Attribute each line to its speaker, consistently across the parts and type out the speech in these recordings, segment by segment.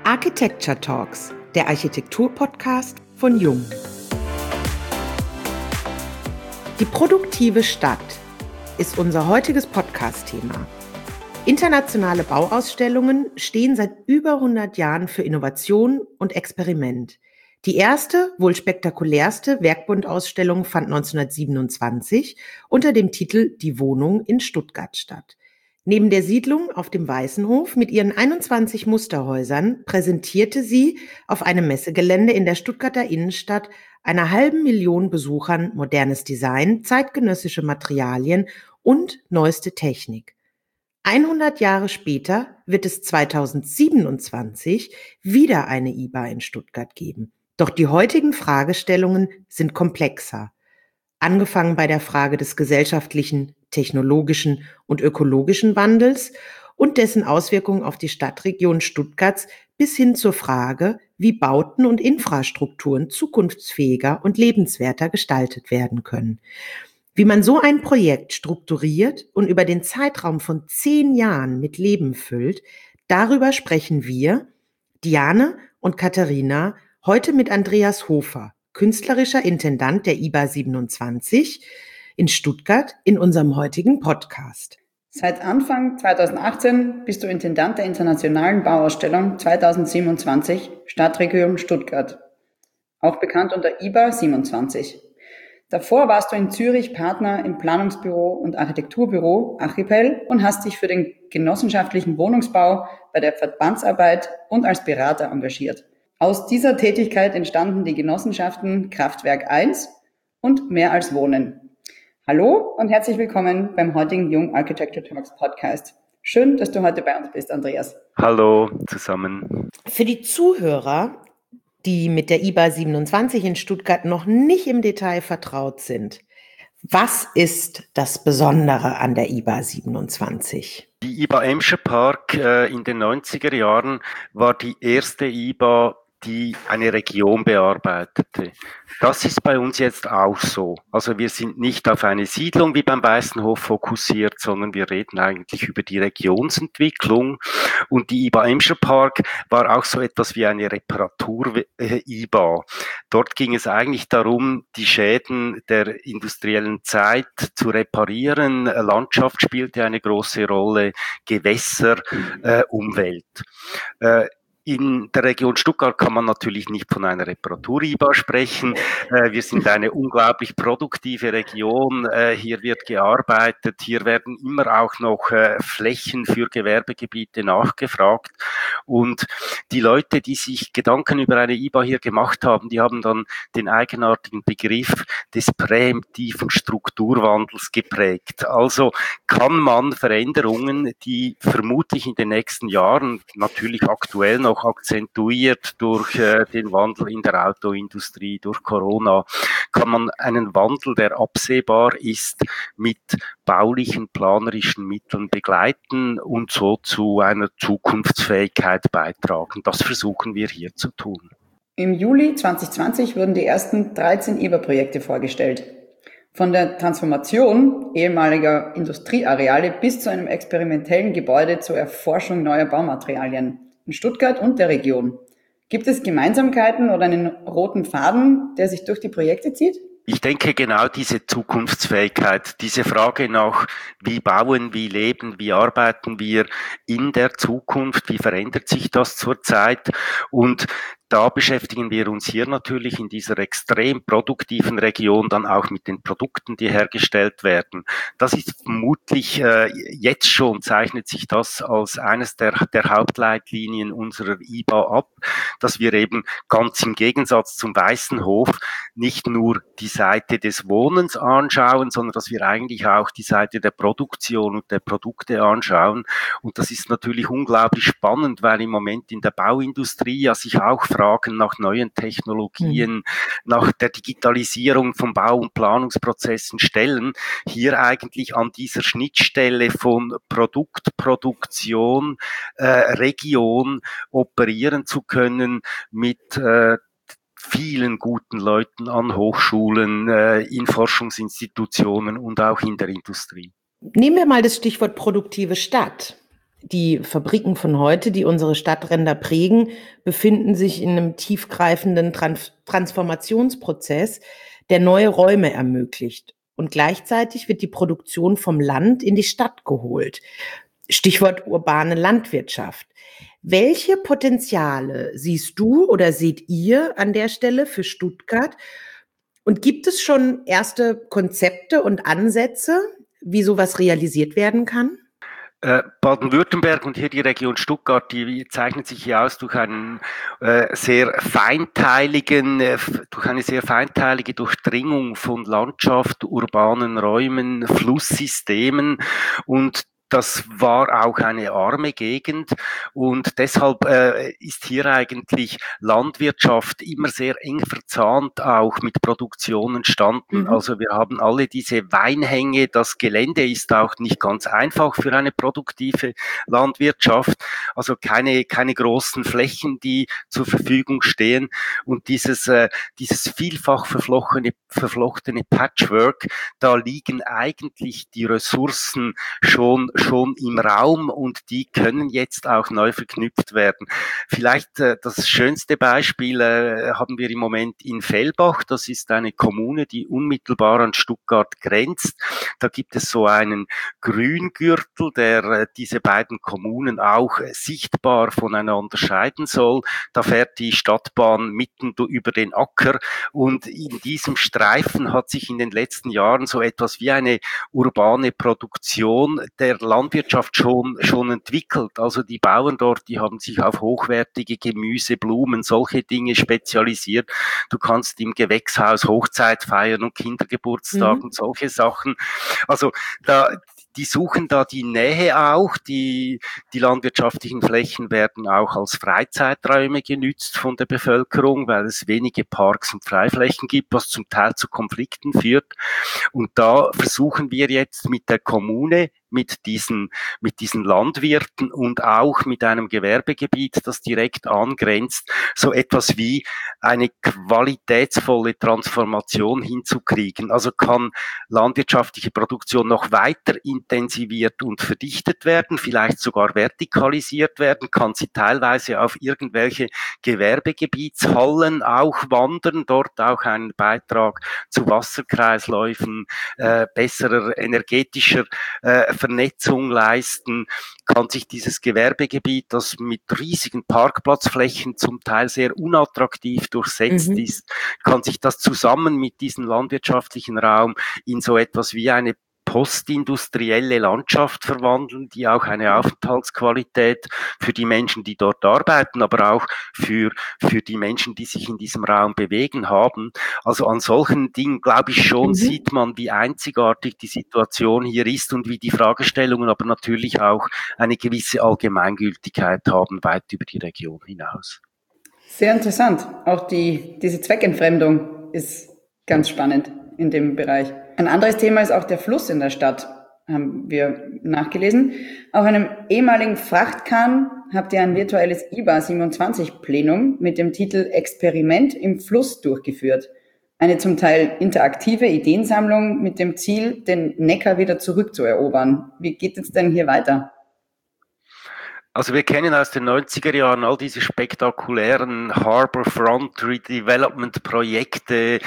Speaker 1: Architecture Talks, der Architektur-Podcast von Jung. Die produktive Stadt ist unser heutiges Podcast-Thema. Internationale Bauausstellungen stehen seit über 100 Jahren für Innovation und Experiment. Die erste, wohl spektakulärste Werkbundausstellung fand 1927 unter dem Titel Die Wohnung in Stuttgart statt. Neben der Siedlung auf dem Weißenhof mit ihren 21 Musterhäusern präsentierte sie auf einem Messegelände in der Stuttgarter Innenstadt einer 500.000 Besuchern modernes Design, zeitgenössische Materialien und neueste Technik. 100 Jahre später wird es 2027 wieder eine IBA in Stuttgart geben. Doch die heutigen Fragestellungen sind komplexer. Angefangen bei der Frage des gesellschaftlichen, technologischen und ökologischen Wandels und dessen Auswirkungen auf die Stadtregion Stuttgarts bis hin zur Frage, wie Bauten und Infrastrukturen zukunftsfähiger und lebenswerter gestaltet werden können. Wie man so ein Projekt strukturiert und über den Zeitraum von 10 Jahren mit Leben füllt, darüber sprechen wir, Diane und Katharina, heute mit Andreas Hofer, künstlerischer Intendant der IBA 27 in Stuttgart, in unserem heutigen Podcast.
Speaker 2: Seit Anfang 2018 bist du Intendant der Internationalen Bauausstellung 2027 Stadtregion Stuttgart, auch bekannt unter IBA 27. Davor warst du in Zürich Partner im Planungsbüro und Architekturbüro Archipel und hast dich für den genossenschaftlichen Wohnungsbau bei der Verbandsarbeit und als Berater engagiert. Aus dieser Tätigkeit entstanden die Genossenschaften Kraftwerk 1 und Mehr als Wohnen. Hallo und herzlich willkommen beim heutigen Jung Architecture Talks Podcast. Schön, dass du heute bei uns bist, Andreas.
Speaker 3: Hallo zusammen.
Speaker 1: Für die Zuhörer, die mit der IBA 27 in Stuttgart noch nicht im Detail vertraut sind, was ist das Besondere an der IBA 27?
Speaker 3: Die IBA Emscher Park in den 90er Jahren war die erste IBA, die eine Region bearbeitete. Das ist bei uns jetzt auch so. Also wir sind nicht auf eine Siedlung wie beim Weißenhof fokussiert, sondern wir reden eigentlich über die Regionsentwicklung. Und die IBA Emscher Park war auch so etwas wie eine Reparatur-IBA. Dort ging es eigentlich darum, die Schäden der industriellen Zeit zu reparieren. Landschaft spielte eine große Rolle, Gewässer, Umwelt. In der Region Stuttgart kann man natürlich nicht von einer Reparatur-IBA sprechen. Wir sind eine unglaublich produktive Region. Hier wird gearbeitet. Hier werden immer auch noch Flächen für Gewerbegebiete nachgefragt. Und die Leute, die sich Gedanken über eine IBA hier gemacht haben, die haben dann den eigenartigen Begriff des präemptiven Strukturwandels geprägt. Also kann man Veränderungen, die vermutlich in den nächsten Jahren, natürlich aktuell noch akzentuiert durch den Wandel in der Autoindustrie, durch Corona, kann man einen Wandel, der absehbar ist, mit baulichen, planerischen Mitteln begleiten und so zu einer Zukunftsfähigkeit beitragen. Das versuchen wir hier zu tun.
Speaker 2: Im Juli 2020 wurden die ersten 13 IBA-Projekte vorgestellt. Von der Transformation ehemaliger Industrieareale bis zu einem experimentellen Gebäude zur Erforschung neuer Baumaterialien in Stuttgart und der Region. Gibt es Gemeinsamkeiten oder einen roten Faden, der sich durch die Projekte zieht?
Speaker 3: Ich denke, genau diese Zukunftsfähigkeit, diese Frage nach, wie bauen, wie leben, wie arbeiten wir in der Zukunft, wie verändert sich das zurzeit? Und da beschäftigen wir uns hier natürlich in dieser extrem produktiven Region dann auch mit den Produkten, die hergestellt werden. Das ist vermutlich jetzt schon, zeichnet sich das als eines der Hauptleitlinien unserer IBA ab, dass wir eben ganz im Gegensatz zum Weißenhof nicht nur die Seite des Wohnens anschauen, sondern dass wir eigentlich auch die Seite der Produktion und der Produkte anschauen. Und das ist natürlich unglaublich spannend, weil im Moment in der Bauindustrie ja sich auch Fragen nach neuen Technologien, nach der Digitalisierung von Bau- und Planungsprozessen stellen, hier eigentlich an dieser Schnittstelle von Produkt, Produktion, Region operieren zu können mit vielen guten Leuten an Hochschulen, in Forschungsinstitutionen und auch in der Industrie.
Speaker 1: Nehmen wir mal das Stichwort produktive Stadt. Die Fabriken von heute, die unsere Stadtränder prägen, befinden sich in einem tiefgreifenden Transformationsprozess, der neue Räume ermöglicht. Und gleichzeitig wird die Produktion vom Land in die Stadt geholt. Stichwort urbane Landwirtschaft. Welche Potenziale siehst du oder seht ihr an der Stelle für Stuttgart? Und gibt es schon erste Konzepte und Ansätze, wie sowas realisiert werden kann?
Speaker 3: Baden-Württemberg und hier die Region Stuttgart, die zeichnet sich hier aus durch einen sehr feinteiligen, durch eine sehr feinteilige Durchdringung von Landschaft, urbanen Räumen, Flusssystemen, und das war auch eine arme Gegend, und deshalb ist hier eigentlich Landwirtschaft immer sehr eng verzahnt auch mit Produktion entstanden. Also wir haben alle diese Weinhänge, das Gelände ist auch nicht ganz einfach für eine produktive Landwirtschaft, also keine großen Flächen, die zur Verfügung stehen, und dieses vielfach verflochtene Patchwork, da liegen eigentlich die Ressourcen schon im Raum, und die können jetzt auch neu verknüpft werden. Vielleicht das schönste Beispiel haben wir im Moment in Fellbach. Das ist eine Kommune, die unmittelbar an Stuttgart grenzt. Da gibt es so einen Grüngürtel, der diese beiden Kommunen auch sichtbar voneinander scheiden soll. Da fährt die Stadtbahn mitten über den Acker, und in diesem Streifen hat sich in den letzten Jahren so etwas wie eine urbane Produktion der Landwirtschaft schon entwickelt. Also die Bauern dort, die haben sich auf hochwertige Gemüse, Blumen, solche Dinge spezialisiert. Du kannst im Gewächshaus Hochzeit feiern und Kindergeburtstag und solche Sachen. Also die suchen da die Nähe auch. Die landwirtschaftlichen Flächen werden auch als Freizeiträume genützt von der Bevölkerung, weil es wenige Parks und Freiflächen gibt, was zum Teil zu Konflikten führt. Und da versuchen wir jetzt mit der Kommune, mit diesen Landwirten und auch mit einem Gewerbegebiet, das direkt angrenzt, so etwas wie eine qualitätsvolle Transformation hinzukriegen. Also kann landwirtschaftliche Produktion noch weiter intensiviert und verdichtet werden, vielleicht sogar vertikalisiert werden, kann sie teilweise auf irgendwelche Gewerbegebietshallen auch wandern, dort auch einen Beitrag zu Wasserkreisläufen, besserer energetischer Vernetzung leisten, kann sich dieses Gewerbegebiet, das mit riesigen Parkplatzflächen zum Teil sehr unattraktiv durchsetzt ist, kann sich das zusammen mit diesem landwirtschaftlichen Raum in so etwas wie eine postindustrielle Landschaft verwandeln, die auch eine Aufenthaltsqualität für die Menschen, die dort arbeiten, aber auch für die Menschen, die sich in diesem Raum bewegen, haben. Also an solchen Dingen, glaube ich schon, sieht man, wie einzigartig die Situation hier ist und wie die Fragestellungen aber natürlich auch eine gewisse Allgemeingültigkeit haben, weit über die Region hinaus.
Speaker 2: Sehr interessant. Auch diese Zweckentfremdung ist ganz spannend in dem Bereich. Ein anderes Thema ist auch der Fluss in der Stadt, haben wir nachgelesen. Auf einem ehemaligen Frachtkahn habt ihr ein virtuelles IBA 27 Plenum mit dem Titel Experiment im Fluss durchgeführt. Eine zum Teil interaktive Ideensammlung mit dem Ziel, den Neckar wieder zurückzuerobern. Wie geht es denn hier weiter?
Speaker 3: Also wir kennen aus den 90er Jahren all diese spektakulären Harbourfront Redevelopment Projekte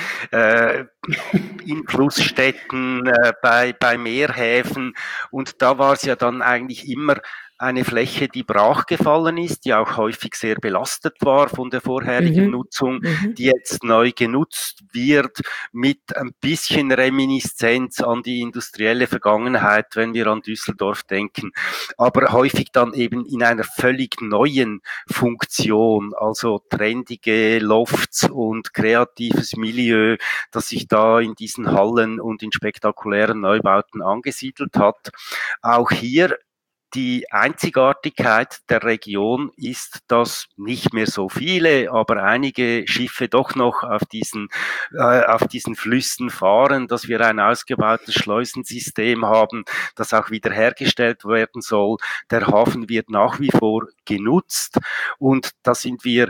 Speaker 3: in Flussstädten, bei Meerhäfen, und da war es ja dann eigentlich immer eine Fläche, die brach gefallen ist, die auch häufig sehr belastet war von der vorherigen Nutzung, die jetzt neu genutzt wird mit ein bisschen Reminiszenz an die industrielle Vergangenheit, wenn wir an Düsseldorf denken, aber häufig dann eben in einer völlig neuen Funktion, also trendige Lofts und kreatives Milieu, das sich da in diesen Hallen und in spektakulären Neubauten angesiedelt hat. Auch hier die Einzigartigkeit der Region ist, dass nicht mehr so viele, aber einige Schiffe doch noch auf diesen Flüssen fahren, dass wir ein ausgebautes Schleusensystem haben, das auch wiederhergestellt werden soll. Der Hafen wird nach wie vor genutzt. Und da sind wir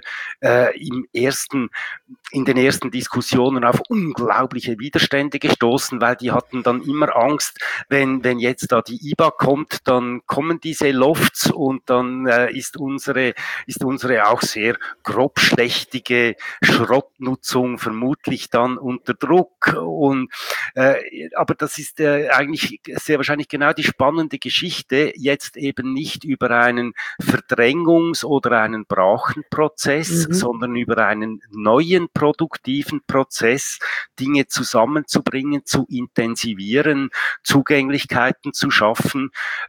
Speaker 3: in den ersten Diskussionen auf unglaubliche Widerstände gestoßen, weil die hatten dann immer Angst, wenn jetzt da die IBA kommt, dann kommen diese Lofts und dann ist unsere auch sehr grobschlächtige Schrottnutzung vermutlich dann unter Druck. Aber das ist eigentlich sehr wahrscheinlich genau die spannende Geschichte, jetzt eben nicht über einen Verdrängungs- oder einen Brachenprozess, sondern über einen neuen produktiven Prozess, Dinge zusammenzubringen, zu intensivieren, Zugänglichkeiten zu schaffen.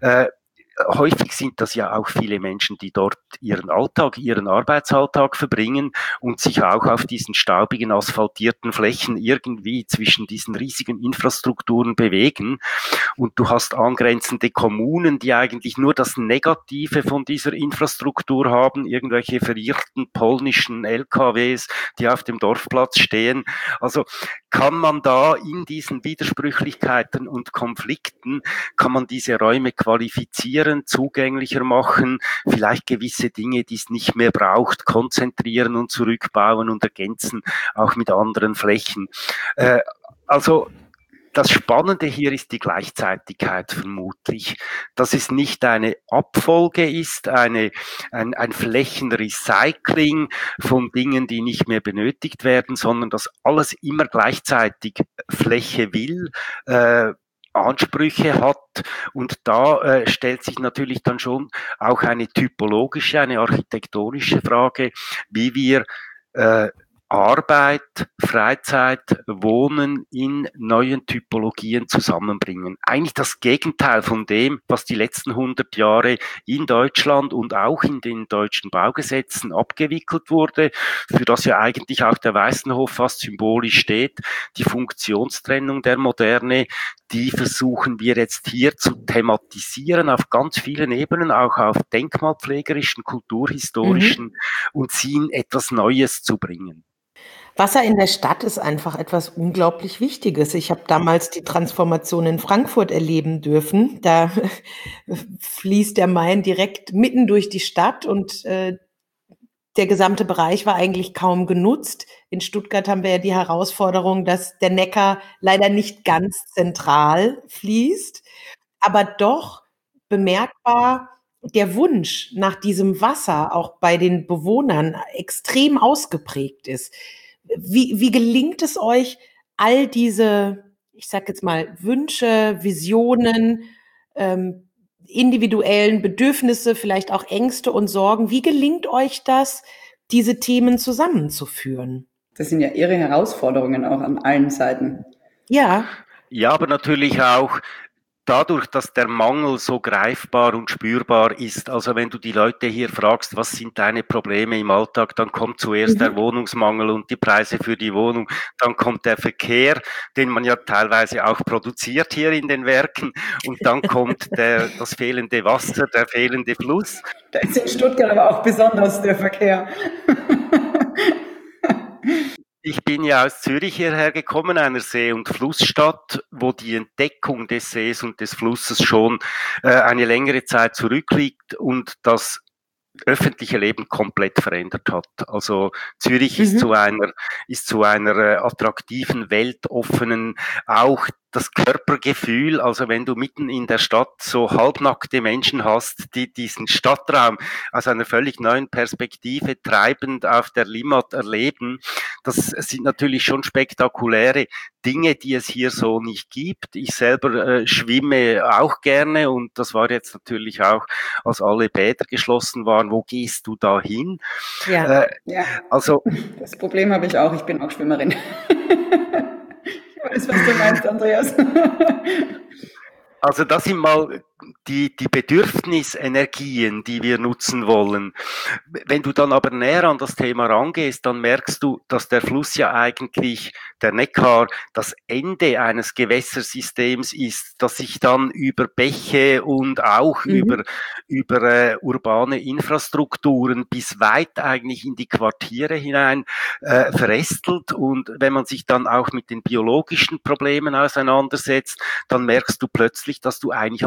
Speaker 3: Häufig sind das ja auch viele Menschen, die dort ihren Arbeitsalltag verbringen und sich auch auf diesen staubigen, asphaltierten Flächen irgendwie zwischen diesen riesigen Infrastrukturen bewegen. Und du hast angrenzende Kommunen, die eigentlich nur das Negative von dieser Infrastruktur haben, irgendwelche verirrten polnischen LKWs, die auf dem Dorfplatz stehen. Also kann man da in diesen Widersprüchlichkeiten und Konflikten, kann man diese Räume qualifizieren, zugänglicher machen, vielleicht gewisse Dinge, die es nicht mehr braucht, konzentrieren und zurückbauen und ergänzen, auch mit anderen Flächen. Also das Spannende hier ist die Gleichzeitigkeit vermutlich, dass es nicht eine Abfolge ist, ein Flächenrecycling von Dingen, die nicht mehr benötigt werden, sondern dass alles immer gleichzeitig Fläche will, Ansprüche hat, und da stellt sich natürlich dann schon auch eine typologische, eine architektonische Frage, wie wir Arbeit, Freizeit, Wohnen in neuen Typologien zusammenbringen. Eigentlich das Gegenteil von dem, was die letzten 100 Jahre in Deutschland und auch in den deutschen Baugesetzen abgewickelt wurde, für das ja eigentlich auch der Weißenhof fast symbolisch steht, die Funktionstrennung der Moderne, die versuchen wir jetzt hier zu thematisieren auf ganz vielen Ebenen, auch auf denkmalpflegerischen, kulturhistorischen und sie in etwas Neues zu bringen.
Speaker 1: Wasser in der Stadt ist einfach etwas unglaublich Wichtiges. Ich habe damals die Transformation in Frankfurt erleben dürfen. Da fließt der Main direkt mitten durch die Stadt und der gesamte Bereich war eigentlich kaum genutzt. In Stuttgart haben wir ja die Herausforderung, dass der Neckar leider nicht ganz zentral fließt, aber doch bemerkbar der Wunsch nach diesem Wasser auch bei den Bewohnern extrem ausgeprägt ist. Wie gelingt es euch, all diese, ich sage jetzt mal, Wünsche, Visionen, individuellen Bedürfnisse, vielleicht auch Ängste und Sorgen, wie gelingt euch das, diese Themen zusammenzuführen?
Speaker 2: Das sind ja ihre Herausforderungen auch an allen Seiten.
Speaker 1: Ja.
Speaker 3: Ja, aber natürlich auch dadurch, dass der Mangel so greifbar und spürbar ist. Also wenn du die Leute hier fragst, was sind deine Probleme im Alltag, dann kommt zuerst der Wohnungsmangel und die Preise für die Wohnung, dann kommt der Verkehr, den man ja teilweise auch produziert hier in den Werken, und dann kommt das fehlende Wasser, der fehlende Fluss.
Speaker 2: Da ist in Stuttgart aber auch besonders der Verkehr.
Speaker 3: Ich bin ja aus Zürich hierher gekommen, einer See- und Flussstadt, wo die Entdeckung des Sees und des Flusses schon eine längere Zeit zurückliegt und das öffentliche Leben komplett verändert hat. Also Zürich ist zu einer attraktiven, weltoffenen, auch das Körpergefühl, also wenn du mitten in der Stadt so halbnackte Menschen hast, die diesen Stadtraum aus einer völlig neuen Perspektive treibend auf der Limmat erleben, das sind natürlich schon spektakuläre Dinge, die es hier so nicht gibt. Ich selber schwimme auch gerne und das war jetzt natürlich auch, als alle Bäder geschlossen waren, wo gehst du da hin?
Speaker 2: Ja. Also das Problem habe ich auch, ich bin auch Schwimmerin. Ich weiß, was du meinst, Andreas.
Speaker 3: Also das sind mal die Bedürfnisenergien, die wir nutzen wollen. Wenn du dann aber näher an das Thema rangehst, dann merkst du, dass der Fluss ja eigentlich, der Neckar, das Ende eines Gewässersystems ist, das sich dann über Bäche und auch über urbane Infrastrukturen bis weit eigentlich in die Quartiere hinein verästelt. Und wenn man sich dann auch mit den biologischen Problemen auseinandersetzt, dann merkst du plötzlich, dass du eigentlich am anderen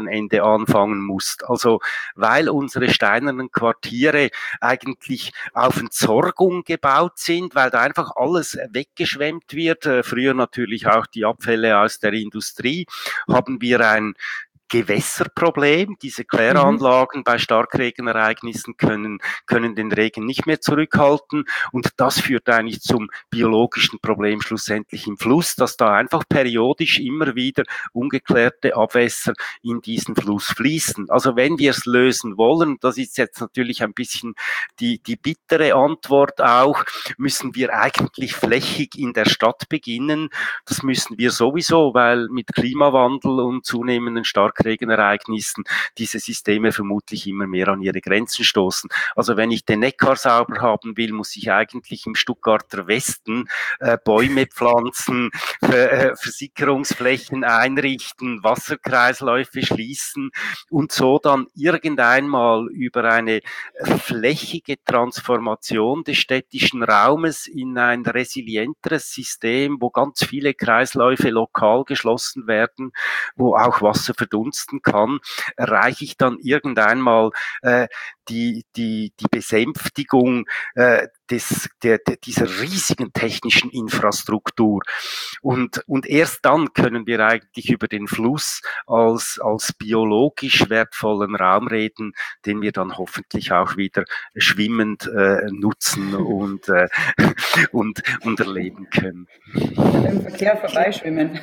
Speaker 3: anderen Ende anfangen musst. Also weil unsere steinernen Quartiere eigentlich auf Entsorgung gebaut sind, weil da einfach alles weggeschwemmt wird. Früher natürlich auch die Abfälle aus der Industrie, haben wir ein Gewässerproblem. Diese Kläranlagen bei Starkregenereignissen können den Regen nicht mehr zurückhalten. Und das führt eigentlich zum biologischen Problem schlussendlich im Fluss, dass da einfach periodisch immer wieder ungeklärte Abwässer in diesen Fluss fließen. Also wenn wir es lösen wollen, das ist jetzt natürlich ein bisschen die bittere Antwort auch, müssen wir eigentlich flächig in der Stadt beginnen. Das müssen wir sowieso, weil mit Klimawandel und zunehmenden Starkregenereignissen diese Systeme vermutlich immer mehr an ihre Grenzen stoßen. Also wenn ich den Neckar sauber haben will, muss ich eigentlich im Stuttgarter Westen Bäume pflanzen, Versickerungsflächen einrichten, Wasserkreisläufe schließen und so dann irgendeinmal über eine flächige Transformation des städtischen Raumes in ein resilienteres System, wo ganz viele Kreisläufe lokal geschlossen werden, wo auch Wasser verdunsten kann, erreiche ich dann irgendeinmal die Besänftigung dieser riesigen technischen Infrastruktur. Und erst dann können wir eigentlich über den Fluss als biologisch wertvollen Raum reden, den wir dann hoffentlich auch wieder schwimmend nutzen und erleben können.
Speaker 2: Im Verkehr vorbeischwimmen.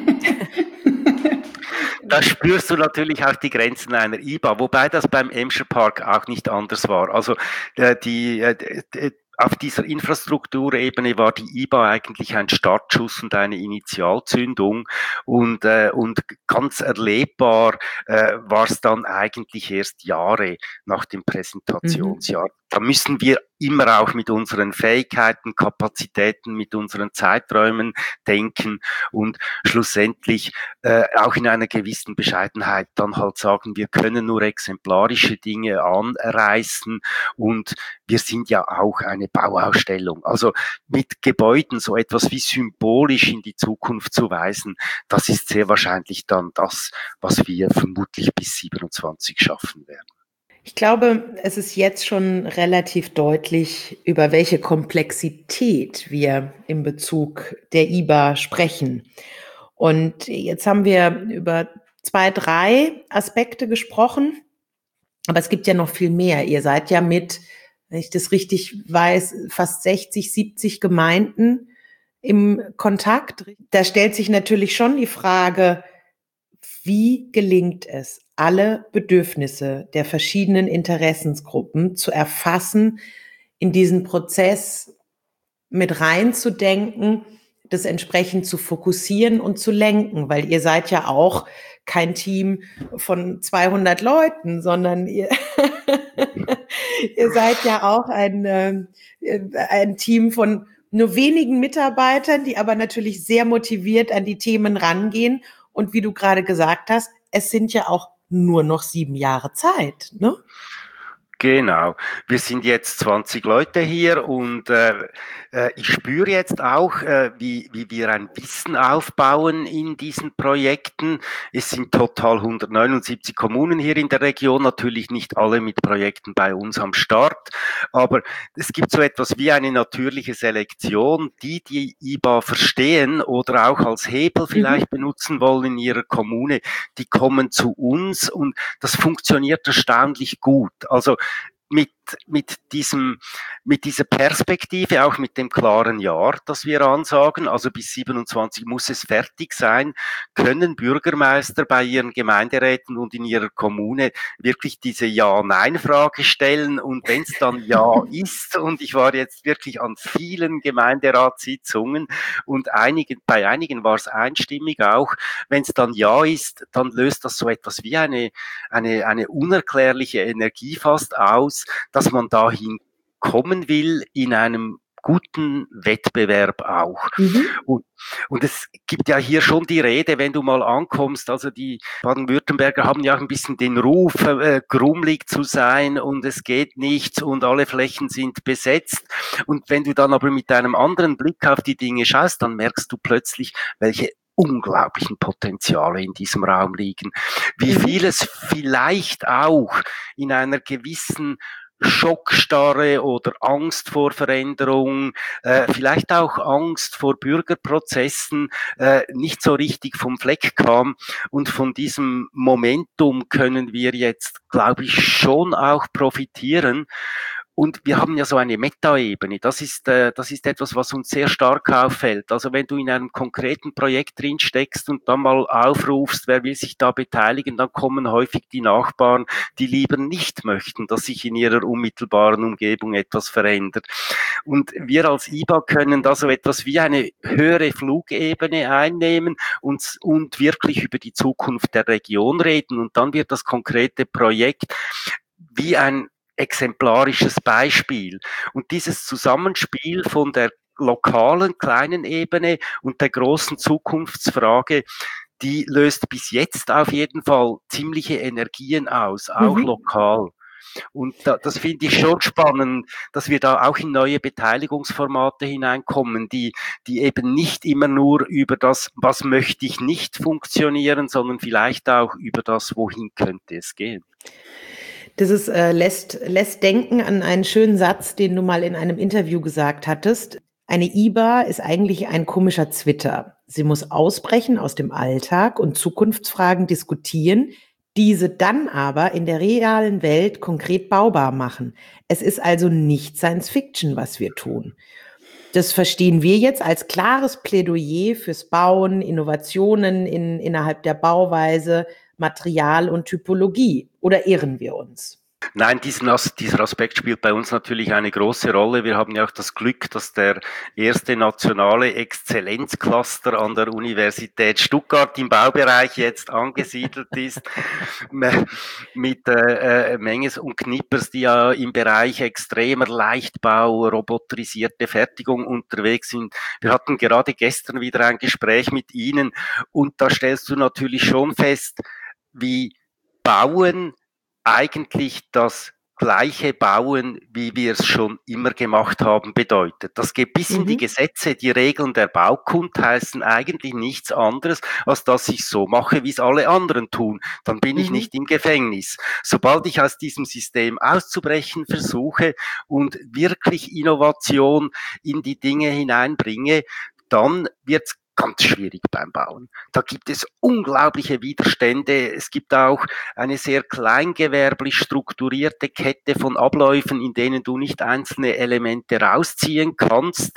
Speaker 3: Da spürst du natürlich auch die Grenzen einer IBA, wobei das beim Emscher Park auch nicht anders war. Also auf dieser Infrastrukturebene war die IBA eigentlich ein Startschuss und eine Initialzündung und ganz erlebbar war es dann eigentlich erst Jahre nach dem Präsentationsjahr. Da müssen wir immer auch mit unseren Fähigkeiten, Kapazitäten, mit unseren Zeiträumen denken und schlussendlich auch in einer gewissen Bescheidenheit dann halt sagen, wir können nur exemplarische Dinge anreißen und wir sind ja auch eine Bauausstellung. Also mit Gebäuden so etwas wie symbolisch in die Zukunft zu weisen, das ist sehr wahrscheinlich dann das, was wir vermutlich bis 27 schaffen werden.
Speaker 1: Ich glaube, es ist jetzt schon relativ deutlich, über welche Komplexität wir in Bezug der IBA sprechen. Und jetzt haben wir über 2, 3 Aspekte gesprochen, aber es gibt ja noch viel mehr. Ihr seid ja mit, wenn ich das richtig weiß, fast 60, 70 Gemeinden im Kontakt. Da stellt sich natürlich schon die Frage, wie gelingt es, alle Bedürfnisse der verschiedenen Interessensgruppen zu erfassen, in diesen Prozess mit reinzudenken, das entsprechend zu fokussieren und zu lenken, weil ihr seid ja auch kein Team von 200 Leuten, sondern ihr seid ja auch ein Team von nur wenigen Mitarbeitern, die aber natürlich sehr motiviert an die Themen rangehen. Und wie du gerade gesagt hast, es sind ja auch nur noch 7 Jahre Zeit, ne?
Speaker 3: Genau. Wir sind jetzt 20 Leute hier und ich spüre jetzt auch, wie wir ein Wissen aufbauen in diesen Projekten. Es sind total 179 Kommunen hier in der Region, natürlich nicht alle mit Projekten bei uns am Start, aber es gibt so etwas wie eine natürliche Selektion, die IBA verstehen oder auch als Hebel vielleicht benutzen wollen in ihrer Kommune, die kommen zu uns und das funktioniert erstaunlich gut. Also mit dieser Perspektive, auch mit dem klaren Jahr, das wir ansagen, also bis 27 muss es fertig sein, können Bürgermeister bei ihren Gemeinderäten und in ihrer Kommune wirklich diese Ja-Nein-Frage stellen und wenn es dann Ja ist, und ich war jetzt wirklich an vielen Gemeinderatssitzungen und bei einigen war es einstimmig auch, wenn es dann Ja ist, dann löst das so etwas wie eine unerklärliche Energie fast aus, dass man dahin kommen will in einem guten Wettbewerb auch. Und es gibt ja hier schon die Rede, wenn du mal ankommst, also die Baden-Württemberger haben ja auch ein bisschen den Ruf, grummelig zu sein und es geht nichts und alle Flächen sind besetzt. Und wenn du dann aber mit einem anderen Blick auf die Dinge schaust, dann merkst du plötzlich, welche unglaublichen Potenziale in diesem Raum liegen. Wie vieles vielleicht auch in einer gewissen Schockstarre oder Angst vor Veränderung, vielleicht auch Angst vor Bürgerprozessen, nicht so richtig vom Fleck kam. Und von diesem Momentum können wir jetzt, glaube ich, schon auch profitieren. Und wir haben ja so eine Metaebene. Das ist etwas, was uns sehr stark auffällt. Also wenn du in einem konkreten Projekt drin steckst und dann mal aufrufst, wer will sich da beteiligen, dann kommen häufig die Nachbarn, die lieber nicht möchten, dass sich in ihrer unmittelbaren Umgebung etwas verändert. Und wir als IBA können da so etwas wie eine höhere Flugebene einnehmen und wirklich über die Zukunft der Region reden. Und dann wird das konkrete Projekt wie ein exemplarisches Beispiel. Und dieses Zusammenspiel von der lokalen kleinen Ebene und der großen Zukunftsfrage, die löst bis jetzt auf jeden Fall ziemliche Energien aus, auch lokal. Und das finde ich schon spannend, dass wir da auch in neue Beteiligungsformate hineinkommen, die eben nicht immer nur über das, was möchte ich nicht funktionieren, sondern vielleicht auch über das, wohin könnte es gehen.
Speaker 1: Das ist, lässt denken an einen schönen Satz, den du mal in einem Interview gesagt hattest. Eine IBA ist eigentlich ein komischer Zwitter. Sie muss ausbrechen aus dem Alltag und Zukunftsfragen diskutieren, diese dann aber in der realen Welt konkret baubar machen. Es ist also nicht Science Fiction, was wir tun. Das verstehen wir jetzt als klares Plädoyer fürs Bauen, Innovationen innerhalb der Bauweise, Material und Typologie. Oder irren wir uns?
Speaker 3: Nein, dieser Aspekt spielt bei uns natürlich eine große Rolle. Wir haben ja auch das Glück, dass der erste nationale Exzellenzcluster an der Universität Stuttgart im Baubereich jetzt angesiedelt ist, mit Menges und Knippers, die ja im Bereich extremer Leichtbau, roboterisierte Fertigung unterwegs sind. Wir hatten gerade gestern wieder ein Gespräch mit Ihnen und da stellst du natürlich schon fest, wie Bauen eigentlich das gleiche Bauen, wie wir es schon immer gemacht haben, bedeutet. Das geht bis in die Gesetze, die Regeln der Baukunst heißen eigentlich nichts anderes, als dass ich so mache, wie es alle anderen tun. Dann bin ich nicht im Gefängnis. Sobald ich aus diesem System auszubrechen versuche und wirklich Innovation in die Dinge hineinbringe, dann wird's ganz schwierig beim Bauen. Da gibt es unglaubliche Widerstände. Es gibt auch eine sehr kleingewerblich strukturierte Kette von Abläufen, in denen du nicht einzelne Elemente rausziehen kannst.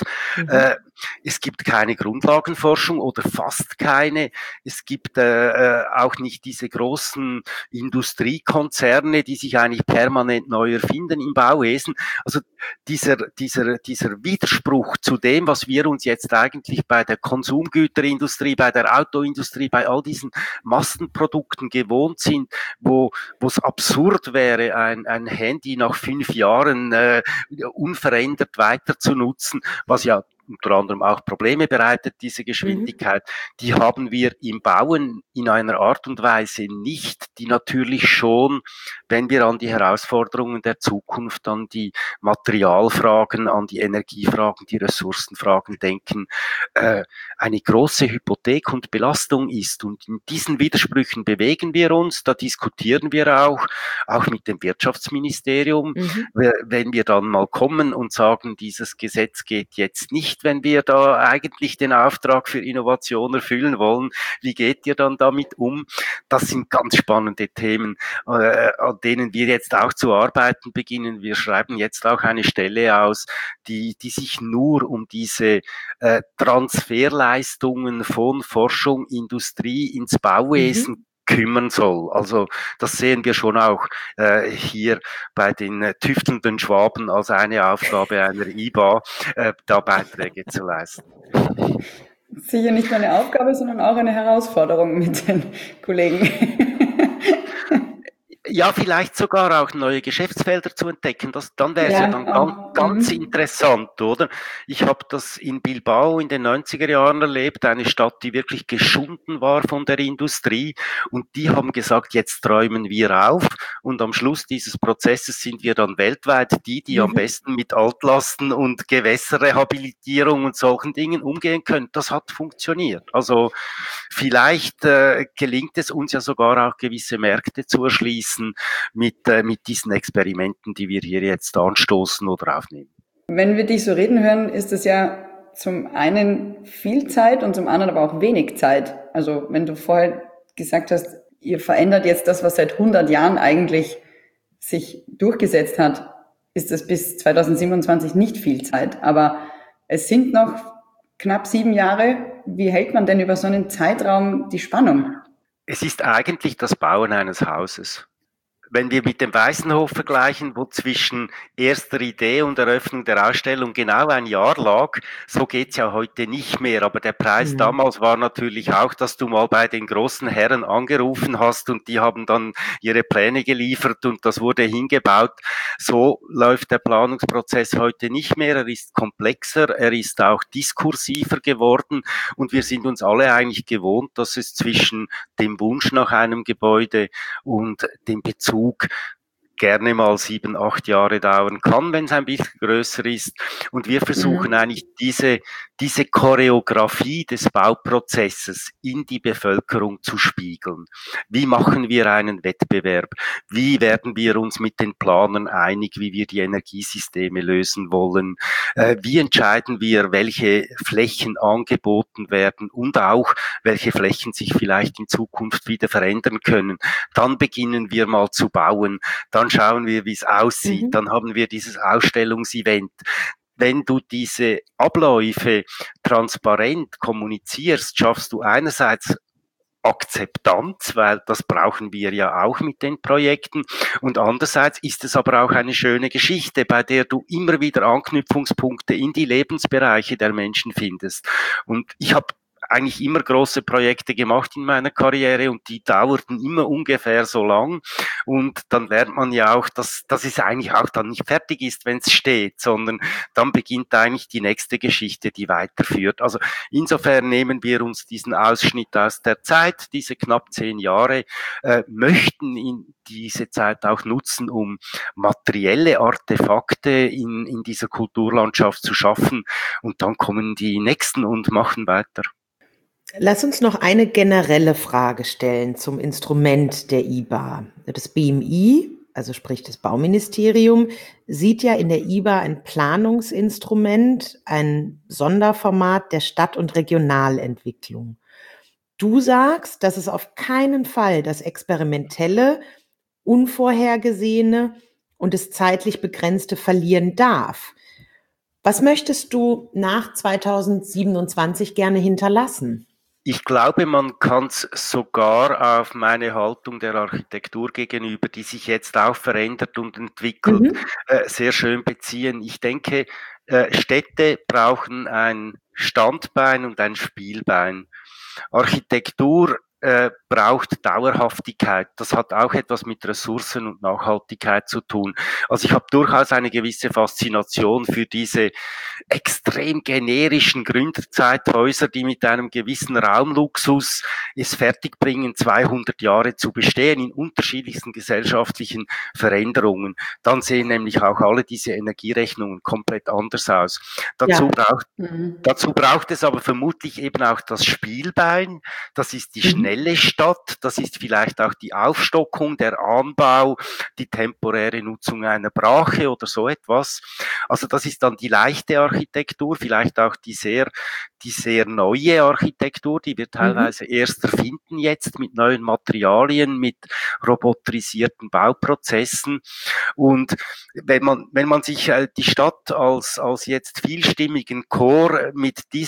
Speaker 3: Es gibt keine Grundlagenforschung oder fast keine. Es gibt auch nicht diese großen Industriekonzerne, die sich eigentlich permanent neu erfinden im Bauwesen. Also dieser Widerspruch zu dem, was wir uns jetzt eigentlich bei der Konsumgüterindustrie, bei der Autoindustrie, bei all diesen Massenprodukten gewohnt sind, wo es absurd wäre, ein Handy nach 5 Jahren unverändert weiter zu nutzen, was ja unter anderem auch Probleme bereitet, diese Geschwindigkeit, die haben wir im Bauen in einer Art und Weise nicht, die natürlich schon, wenn wir an die Herausforderungen der Zukunft, an die Materialfragen, an die Energiefragen, die Ressourcenfragen denken, eine große Hypothek und Belastung ist. Und in diesen Widersprüchen bewegen wir uns, da diskutieren wir auch mit dem Wirtschaftsministerium, wenn wir dann mal kommen und sagen, dieses Gesetz geht jetzt nicht, wenn wir da eigentlich den Auftrag für Innovation erfüllen wollen. Wie geht ihr dann damit um? Das sind ganz spannende Themen, an denen wir jetzt auch zu arbeiten beginnen. Wir schreiben jetzt auch eine Stelle aus, die sich nur um diese Transferleistungen von Forschung, Industrie ins Bauwesen kümmern soll. Also das sehen wir schon auch hier bei den tüftelnden Schwaben als eine Aufgabe einer IBA, da Beiträge zu leisten.
Speaker 2: Sicher nicht nur eine Aufgabe, sondern auch eine Herausforderung mit den Kollegen.
Speaker 3: Ja, vielleicht sogar auch neue Geschäftsfelder zu entdecken. Dann wäre es ja dann ganz interessant, oder? Ich habe das in Bilbao in den 90er Jahren erlebt, eine Stadt, die wirklich geschunden war von der Industrie, und die haben gesagt, jetzt träumen wir auf, und am Schluss dieses Prozesses sind wir dann weltweit die am besten mit Altlasten und Gewässerrehabilitierung und solchen Dingen umgehen können. Das hat funktioniert. Also vielleicht gelingt es uns ja sogar auch gewisse Märkte zu erschließen mit diesen Experimenten, die wir hier jetzt anstoßen oder aufnehmen.
Speaker 2: Wenn wir dich so reden hören, ist es ja zum einen viel Zeit und zum anderen aber auch wenig Zeit. Also wenn du vorher gesagt hast, ihr verändert jetzt das, was seit 100 Jahren eigentlich sich durchgesetzt hat, ist es bis 2027 nicht viel Zeit. Aber es sind noch knapp 7 Jahre. Wie hält man denn über so einen Zeitraum die Spannung?
Speaker 3: Es ist eigentlich das Bauen eines Hauses. Wenn wir mit dem Weißenhof vergleichen, wo zwischen erster Idee und Eröffnung der Ausstellung genau ein Jahr lag, so geht's ja heute nicht mehr. Aber der Preis damals war natürlich auch, dass du mal bei den großen Herren angerufen hast und die haben dann ihre Pläne geliefert und das wurde hingebaut. So läuft der Planungsprozess heute nicht mehr. Er ist komplexer, er ist auch diskursiver geworden und wir sind uns alle eigentlich gewohnt, dass es zwischen dem Wunsch nach einem Gebäude und dem Bezug gerne mal 7, 8 Jahre dauern kann, wenn es ein bisschen größer ist. Und wir versuchen eigentlich diese Choreografie des Bauprozesses in die Bevölkerung zu spiegeln. Wie machen wir einen Wettbewerb? Wie werden wir uns mit den Planern einig, wie wir die Energiesysteme lösen wollen? Wie entscheiden wir, welche Flächen angeboten werden und auch, welche Flächen sich vielleicht in Zukunft wieder verändern können? Dann beginnen wir mal zu bauen. Dann schauen wir, wie es aussieht. Dann haben wir dieses Ausstellungsevent. Wenn du diese Abläufe transparent kommunizierst, schaffst du einerseits Akzeptanz, weil das brauchen wir ja auch mit den Projekten. Und andererseits ist es aber auch eine schöne Geschichte, bei der du immer wieder Anknüpfungspunkte in die Lebensbereiche der Menschen findest. Und ich habe eigentlich immer große Projekte gemacht in meiner Karriere und die dauerten immer ungefähr so lang und dann lernt man ja auch, dass es eigentlich auch dann nicht fertig ist, wenn es steht, sondern dann beginnt eigentlich die nächste Geschichte, die weiterführt. Also insofern nehmen wir uns diesen Ausschnitt aus der Zeit, diese knapp 10 Jahre, möchten in diese Zeit auch nutzen, um materielle Artefakte in dieser Kulturlandschaft zu schaffen und dann kommen die Nächsten und machen weiter.
Speaker 1: Lass uns noch eine generelle Frage stellen zum Instrument der IBA. Das BMI, also sprich das Bauministerium, sieht ja in der IBA ein Planungsinstrument, ein Sonderformat der Stadt- und Regionalentwicklung. Du sagst, dass es auf keinen Fall das Experimentelle, Unvorhergesehene und das zeitlich Begrenzte verlieren darf. Was möchtest du nach 2027 gerne hinterlassen?
Speaker 3: Ich glaube, man kann es sogar auf meine Haltung der Architektur gegenüber, die sich jetzt auch verändert und entwickelt, sehr schön beziehen. Ich denke, Städte brauchen ein Standbein und ein Spielbein. Architektur braucht Dauerhaftigkeit. Das hat auch etwas mit Ressourcen und Nachhaltigkeit zu tun. Also ich habe durchaus eine gewisse Faszination für diese extrem generischen Gründerzeithäuser, die mit einem gewissen Raumluxus es fertigbringen, 200 Jahre zu bestehen in unterschiedlichsten gesellschaftlichen Veränderungen. Dann sehen nämlich auch alle diese Energierechnungen komplett anders aus. Dazu braucht es aber vermutlich eben auch das Spielbein. Das ist die schnelle Stadt, das ist vielleicht auch die Aufstockung, der Anbau, die temporäre Nutzung einer Brache oder so etwas. Also das ist dann die leichte Architektur, vielleicht auch die sehr neue Architektur, die wir teilweise erst erfinden jetzt mit neuen Materialien, mit roboterisierten Bauprozessen. Und wenn man sich die Stadt als jetzt vielstimmigen Chor mit diesen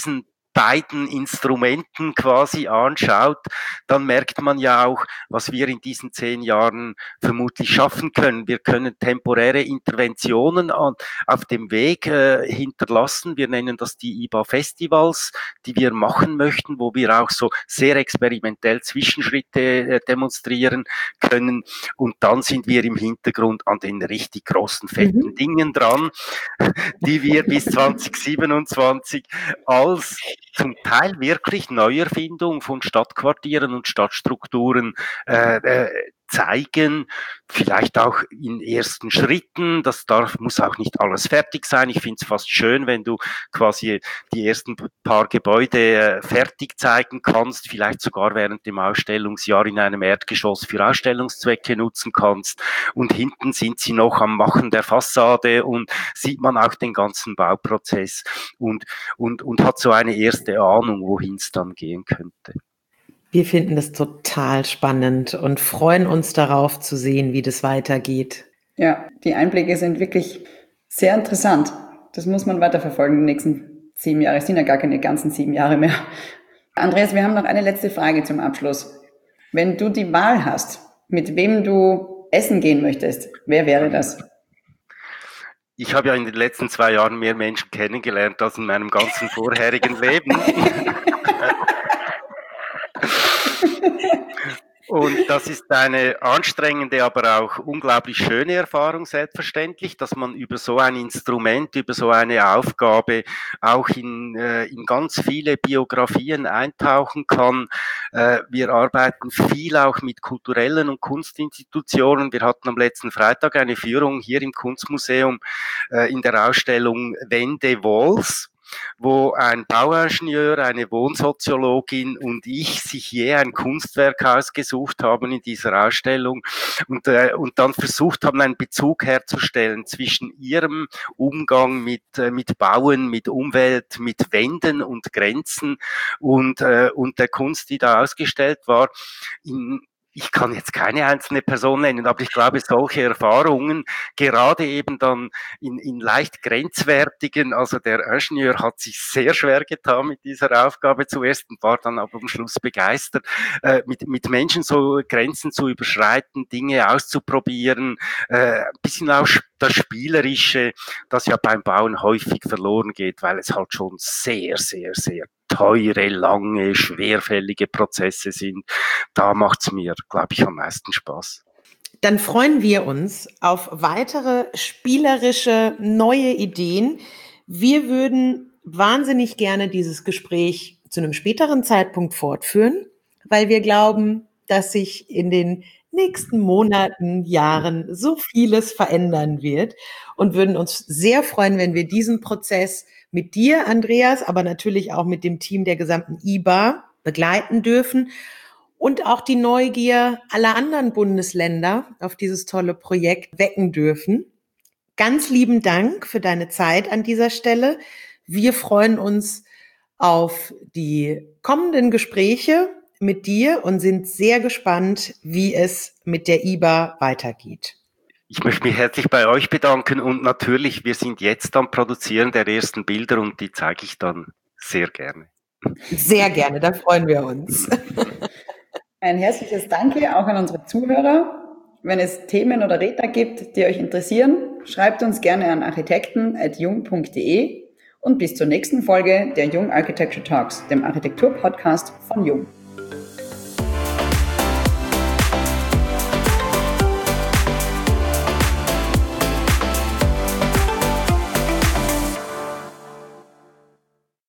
Speaker 3: beiden Instrumenten quasi anschaut, dann merkt man ja auch, was wir in diesen 10 Jahren vermutlich schaffen können. Wir können temporäre Interventionen auf dem Weg hinterlassen. Wir nennen das die IBA-Festivals, die wir machen möchten, wo wir auch so sehr experimentell Zwischenschritte demonstrieren können. Und dann sind wir im Hintergrund an den richtig großen, fetten Dingen dran, die wir bis 2027 als zum Teil wirklich Neuerfindung von Stadtquartieren und Stadtstrukturen zeigen, vielleicht auch in ersten Schritten. Muss auch nicht alles fertig sein. Ich finde es fast schön, wenn du quasi die ersten paar Gebäude fertig zeigen kannst, vielleicht sogar während dem Ausstellungsjahr in einem Erdgeschoss für Ausstellungszwecke nutzen kannst. Und hinten sind sie noch am Machen der Fassade und sieht man auch den ganzen Bauprozess und hat so eine erste Ahnung, wohin es dann gehen könnte.
Speaker 1: Wir finden das total spannend und freuen uns darauf zu sehen, wie das weitergeht.
Speaker 2: Ja, die Einblicke sind wirklich sehr interessant. Das muss man weiterverfolgen die nächsten 7 Jahre. Es sind ja gar keine ganzen 7 Jahre mehr. Andreas, wir haben noch eine letzte Frage zum Abschluss. Wenn du die Wahl hast, mit wem du essen gehen möchtest, wer wäre das?
Speaker 3: Ich habe ja in den letzten 2 Jahren mehr Menschen kennengelernt als in meinem ganzen vorherigen Leben. Und das ist eine anstrengende, aber auch unglaublich schöne Erfahrung, selbstverständlich, dass man über so ein Instrument, über so eine Aufgabe auch in ganz viele Biografien eintauchen kann. Wir arbeiten viel auch mit kulturellen und Kunstinstitutionen. Wir hatten am letzten Freitag eine Führung hier im Kunstmuseum in der Ausstellung Wände Walls, wo ein Bauingenieur, eine Wohnsoziologin und ich sich je ein Kunstwerk ausgesucht haben in dieser Ausstellung und dann versucht haben, einen Bezug herzustellen zwischen ihrem Umgang mit Bauen, mit Umwelt, mit Wänden und Grenzen und der Kunst, die da ausgestellt war. Ich kann jetzt keine einzelne Person nennen, aber ich glaube, solche Erfahrungen, gerade eben dann in leicht grenzwertigen, also der Ingenieur hat sich sehr schwer getan mit dieser Aufgabe zuerst und war dann aber am Schluss begeistert, mit Menschen so Grenzen zu überschreiten, Dinge auszuprobieren, ein bisschen auch das Spielerische, das ja beim Bauen häufig verloren geht, weil es halt schon sehr, sehr, sehr teure, lange, schwerfällige Prozesse sind. Da macht's mir, glaube ich, am meisten Spaß.
Speaker 1: Dann freuen wir uns auf weitere spielerische, neue Ideen. Wir würden wahnsinnig gerne dieses Gespräch zu einem späteren Zeitpunkt fortführen, weil wir glauben, dass sich in den nächsten Monaten, Jahren so vieles verändern wird und würden uns sehr freuen, wenn wir diesen Prozess mit dir, Andreas, aber natürlich auch mit dem Team der gesamten IBA begleiten dürfen und auch die Neugier aller anderen Bundesländer auf dieses tolle Projekt wecken dürfen. Ganz lieben Dank für deine Zeit an dieser Stelle. Wir freuen uns auf die kommenden Gespräche mit dir und sind sehr gespannt, wie es mit der IBA weitergeht.
Speaker 3: Ich möchte mich herzlich bei euch bedanken und natürlich, wir sind jetzt am Produzieren der ersten Bilder und die zeige ich dann sehr gerne.
Speaker 1: Sehr gerne, da freuen wir uns.
Speaker 2: Ein herzliches Danke auch an unsere Zuhörer. Wenn es Themen oder Redner gibt, die euch interessieren, schreibt uns gerne an architekten@jung.de und bis zur nächsten Folge der Jung Architecture Talks, dem Architektur-Podcast von Jung.